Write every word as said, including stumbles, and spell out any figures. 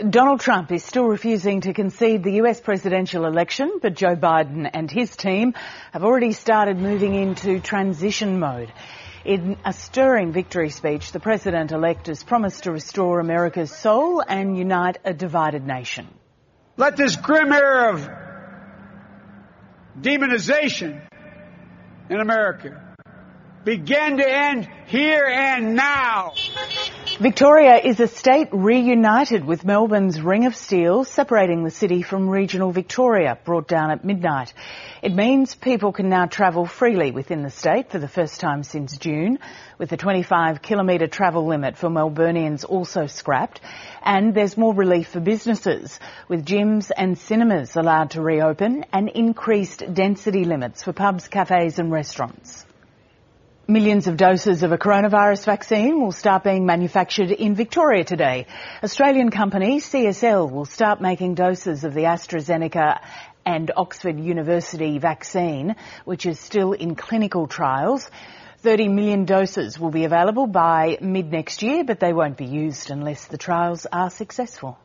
Donald Trump is still refusing to concede the U S presidential election, but Joe Biden and his team have already started moving into transition mode. In a stirring victory speech, the president-elect has promised to restore America's soul and unite a divided nation. Let this grim era of demonization in America begin to end here and now. Victoria is a state reunited with Melbourne's Ring of Steel, separating the city from regional Victoria, brought down at midnight. It means people can now travel freely within the state for the first time since June, with the twenty-five kilometre travel limit for Melburnians also scrapped. And there's more relief for businesses, with gyms and cinemas allowed to reopen and increased density limits for pubs, cafes and restaurants. Millions of doses of a coronavirus vaccine will start being manufactured in Victoria today. Australian company C S L will start making doses of the AstraZeneca and Oxford University vaccine, which is still in clinical trials. thirty million doses will be available by mid-next year, but they won't be used unless the trials are successful.